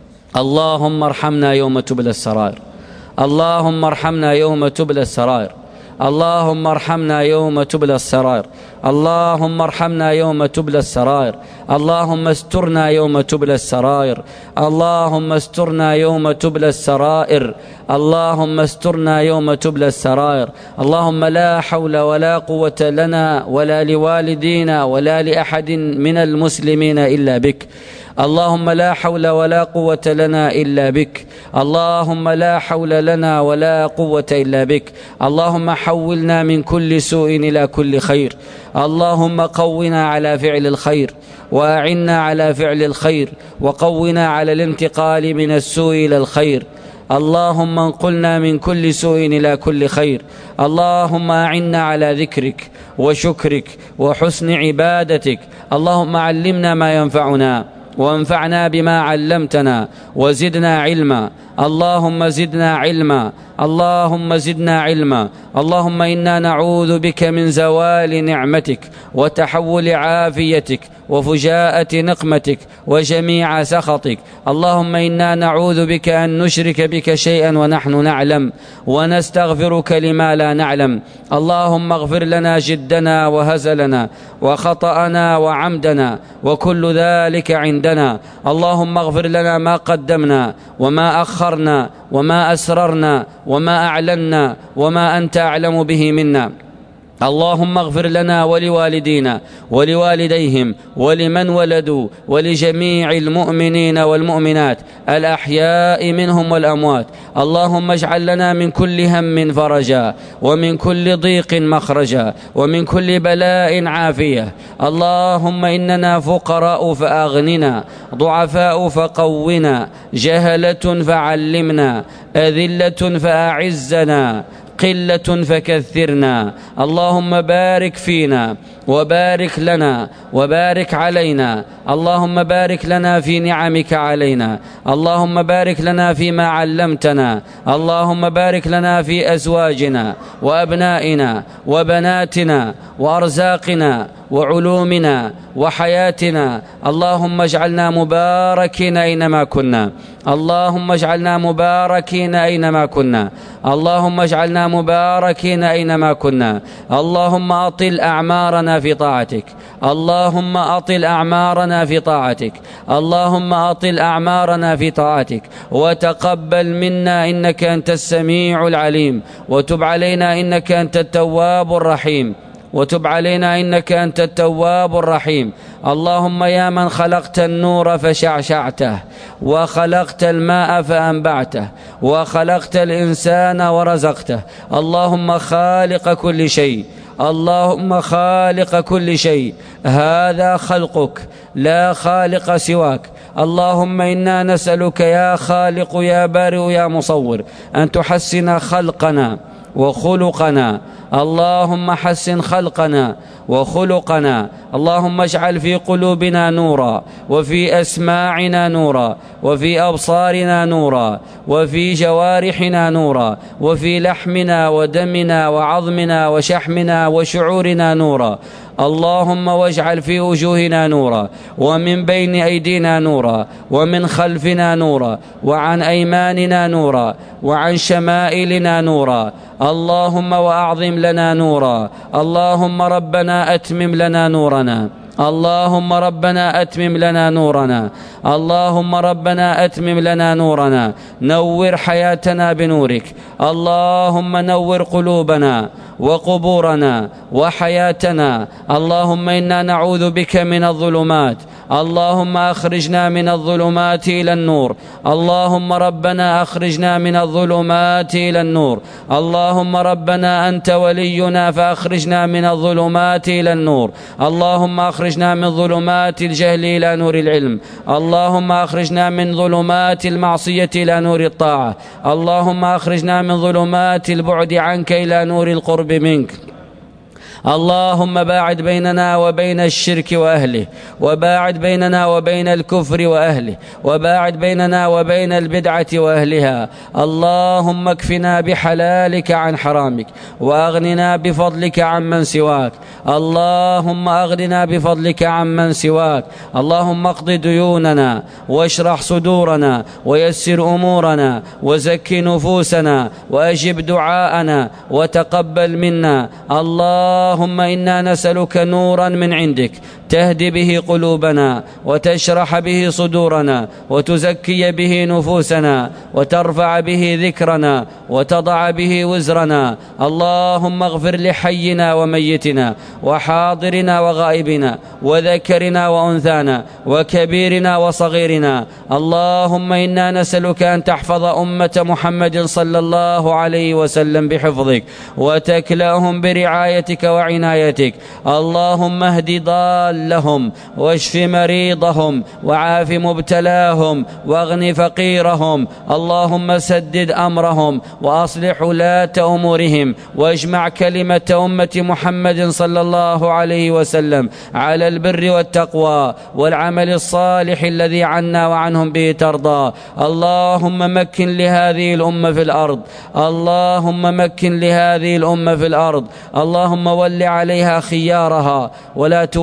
اللهم ارحمنا يوم تبلى السرائر، اللهم ارحمنا يوم تبلى السرائر، اللهم ارحمنا يوم تبلى السرائر، اللهم ارحمنا يوم تبلى السرائر، اللهم استرنا يوم تبلى السرائر، اللهم استرنا يوم تبلى السرائر، اللهم استرنا يوم تبلى السرائر. اللهم لا حول ولا قوة لنا ولا لوالدينا ولا لأحد من المسلمين إلا بك. اللهم لا حول ولا قوة لنا إلا بك، اللهم لا حول لنا ولا قوة إلا بك. اللهم حولنا من كل سوء إلى كل خير، اللهم قونا على فعل الخير، وأعنا على فعل الخير، وقونا على الانتقال من السوء إلى الخير. اللهم انقلنا من كل سوء إلى كل خير. اللهم أعنا على ذكرك وشكرك وحسن عبادتك. اللهم علمنا ما ينفعنا وانفعنا بما علمتنا وزدنا علما. اللهم زدنا علما، اللهم زدنا علما. اللهم إنا نعوذ بك من زوال نعمتك وتحول عافيتك وفجاءة نقمتك وجميع سخطك. اللهم إنا نعوذ بك أن نشرك بك شيئا ونحن نعلم، ونستغفرك لما لا نعلم. اللهم اغفر لنا جدنا وهزلنا وخطأنا وعمدنا وكل ذلك عندنا. اللهم اغفر لنا ما قدمنا وما أخرنا وما أسررنا وما أعلنا وما أنت أعلم به منا. اللهم اغفر لنا ولوالدينا ولوالديهم ولمن ولدوا ولجميع المؤمنين والمؤمنات الأحياء منهم والأموات. اللهم اجعل لنا من كل هم فرجا، ومن كل ضيق مخرجا، ومن كل بلاء عافية. اللهم إننا فقراء فأغننا، ضعفاء فقونا، جهلة فعلمنا، أذلة فأعزنا، قلة فكثرنا. اللهم بارك فينا وبارك لنا وبارك علينا. اللهم بارك لنا في نعمك علينا. اللهم بارك لنا فيما علمتنا. اللهم بارك لنا في أزواجنا وأبنائنا وبناتنا وأرزاقنا وعلومنا وحياتنا. اللهم اجعلنا مباركين أينما كنا. اللهم اجعلنا مباركين أينما كنا. اللهم اجعلنا مباركين أينما كنا. اللهم أطل أعمارنا في طاعتك. اللهم أطل أعمارنا في طاعتك. اللهم أطل أعمارنا في طاعتك، وتقبل منا إنك أنت السميع العليم، وتب علينا إنك أنت التواب الرحيم، وتب علينا إنك أنت التواب الرحيم. اللهم يا من خلقت النور فشعشعته، وخلقت الماء فأنبعته، وخلقت الإنسان ورزقته. اللهم خالق كل شيء، اللهم خالق كل شيء، هذا خلقك لا خالق سواك. اللهم إنا نسألك يا خالق يا بارئ يا مصور أن تحسن خلقنا وخلقنا. اللهم حسن خلقنا وخلقنا. اللهم اجعل في قلوبنا نورا، وفي أسماعنا نورا، وفي أبصارنا نورا، وفي جوارحنا نورا، وفي لحمنا ودمنا وعظمنا وشحمنا وشعورنا نورا. اللهم واجعل في وجوهنا نورا، ومن بين أيدينا نورا، ومن خلفنا نورا، وعن أيماننا نورا، وعن شمائلنا نورا. اللهم وأعظم لنا نورا. اللهم ربنا أتمم لنا نورنا. اللهم ربنا أتمم لنا نورنا. اللهم ربنا أتمم لنا نورنا. نور حياتنا بنورك. اللهم نور قلوبنا وقبورنا وحياتنا. اللهم إنا نعوذ بك من الظلمات. اللهم أخرجنا من الظلمات إلى النور. اللهم ربنا أخرجنا من الظلمات إلى النور. اللهم ربنا أنت ولينا فأخرجنا من الظلمات إلى النور. اللهم أخرجنا من ظلمات الجهل إلى نور العلم. اللهم أخرجنا من ظلمات المعصية إلى نور الطاعة. اللهم أخرجنا من ظلمات البعد عنك إلى نور القرب منك. اللهم باعد بيننا وبين الشرك وأهله، وباعد بيننا وبين الكفر وأهله، وباعد بيننا وبين البدعة وأهلها. اللهم اكفنا بحلالك عن حرامك، وأغننا بفضلك عن من سواك. اللهم أغننا بفضلك عن من سواك. اللهم اقض ديوننا، واشرح صدورنا، ويسر أمورنا، وزك نفوسنا، وأجب دعاءنا، وتقبل منا. الله اللهم إنا نسألك نورا من عندك تهدي به قلوبنا، وتشرح به صدورنا، وتزكي به نفوسنا، وترفع به ذكرنا، وتضع به وزرنا. اللهم اغفر لحينا وميتنا، وحاضرنا وغائبنا، وذكرنا وأنثانا، وكبيرنا وصغيرنا. اللهم إنا نسألك أن تحفظ أمة محمد صلى الله عليه وسلم بحفظك، وتكلأهم برعايتك وعنايتك. اللهم اهد ضالهم، واشف مريضهم، وعاف مبتلاهم، واغن فقيرهم. اللهم سدد أمرهم، وأصلح ولاة أمورهم، واجمع كلمة أمة محمد صلى الله عليه وسلم على البر والتقوى والعمل الصالح الذي عنا وعنهم به ترضى. اللهم مكن لهذه الأمة في الأرض. اللهم مكن لهذه الأمة في الأرض. اللهم ول عليها خيارها، ولا تول عليها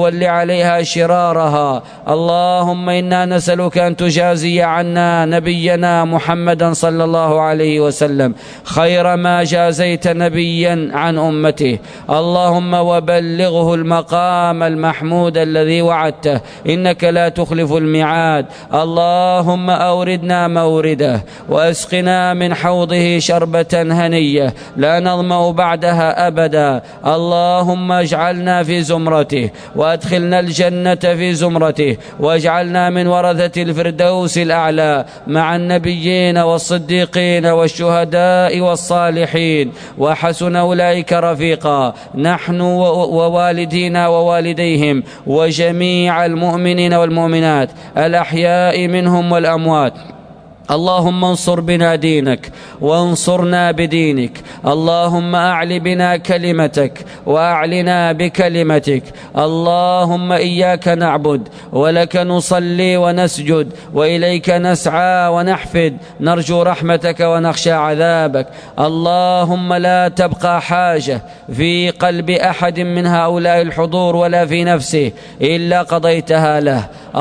عليها شرارها. اللهم إنا نسألك أن تجازي عنا نبينا محمدا صلى الله عليه وسلم خير ما جازيت نبيا عن أمته. اللهم وبلغه المقام المحمود الذي وعدته، إنك لا تخلف الميعاد. اللهم أوردنا مورده وأسقنا من حوضه شربة هنية لا نظمأ بعدها أبدا. اللهم اجعلنا في زمرته وأدخلنا الجنة في زمرته، واجعلنا من ورثة الفردوس الأعلى مع النبيين والصديقين والشهداء والصالحين، وحسن أولئك رفيقا. نحن ووالدينا ووالديهم وجميع المؤمنين والمؤمنات الأحياء منهم والأموات. اللهم انصر بنا دينك وانصرنا بدينك. اللهم أعل بنا كلمتك وأعلنا بكلمتك. اللهم إياك نعبد ولك نصلي ونسجد وإليك نسعى ونحفد، نرجو رحمتك ونخشى عذابك. اللهم لا تبقى حاجة في قلب أحد من هؤلاء الحضور ولا في نفسه إلا قضيتها له.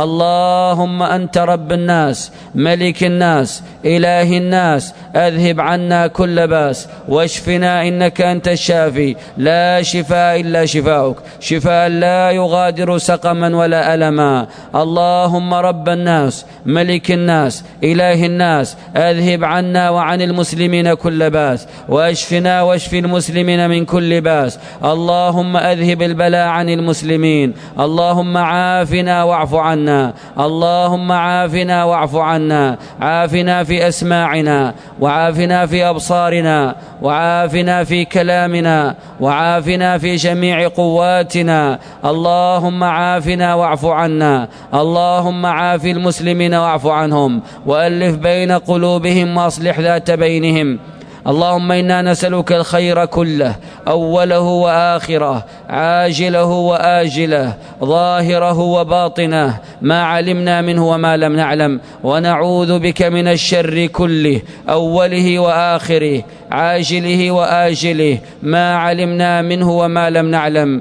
اللهم أنت رب الناس ملك الناس إله الناس، أذهب عنا كل باس واشفنا إنك أنت الشافي، لا شفاء إلا شفاؤك، شفاء لا يغادر سقما ولا ألما. اللهم رب الناس ملك الناس إله الناس، أذهب عنا وعن المسلمين كل باس، واشفنا واشف المسلمين من كل باس. اللهم أذهب البلاء عن المسلمين. اللهم عافنا واعف عنا. اللهم عافنا واعف عنا. عافنا في أسماعنا، وعافنا في أبصارنا، وعافنا في كلامنا، وعافنا في جميع قواتنا. اللهم عافنا واعف عنا. اللهم عاف المسلمين واعف عنهم، وألف بين قلوبهم وأصلح ذات بينهم. اللهم إنا نسألك الخير كله، أوله وآخره، عاجله وآجله، ظاهره وباطنه، ما علمنا منه وما لم نعلم، ونعوذ بك من الشر كله، أوله وآخره، عاجله وآجله، ما علمنا منه وما لم نعلم.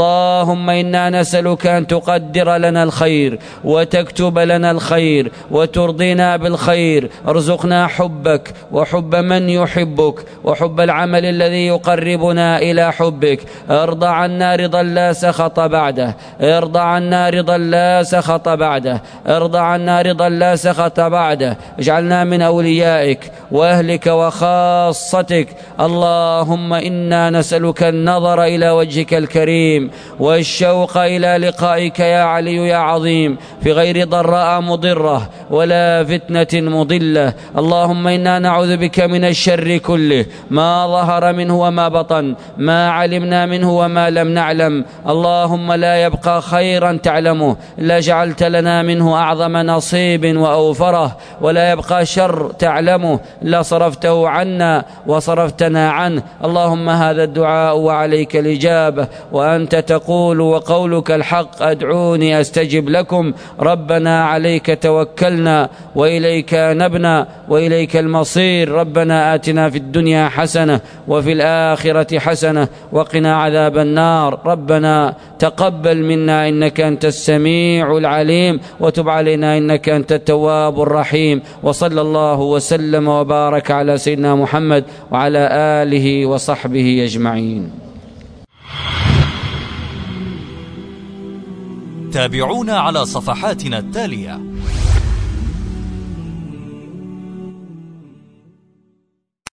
اللهم إنا نسألك أن تقدر لنا الخير وتكتب لنا الخير وترضينا بالخير. ارزقنا حبك وحب من يحبك وحب العمل الذي يقربنا إلى حبك. ارضى عنا رضا لا سخط بعده، ارضى عنا رضا لا سخط بعده، ارضى عنا رضا لا سخط بعده. اجعلنا من أوليائك وأهلك وخاصتك. اللهم إنا نسألك النظر إلى وجهك الكريم والشوق إلى لقائك يا علي يا عظيم، في غير ضراء مضرة ولا فتنة مضلة. اللهم إنا نعوذ بك من الشر كله، ما ظهر منه وما بطن، ما علمنا منه وما لم نعلم. اللهم لا يبقى خيرا تعلمه إلا جعلت لنا منه أعظم نصيب وأوفره، ولا يبقى شر تعلمه إلا صرفته عنا وصرفتنا عنه. اللهم هذا الدعاء وعليك الإجابة، وأنت تقول وقولك الحق أدعوني أستجب لكم. ربنا عليك توكلنا وإليك نبنا وإليك المصير. ربنا آتنا في الدنيا حسنة وفي الآخرة حسنة وقنا عذاب النار. ربنا تقبل منا إنك أنت السميع العليم، وتب علينا إنك أنت التواب الرحيم. وصلى الله وسلم وبارك على سيدنا محمد وعلى آله وصحبه أجمعين. تابعونا على صفحاتنا التالية: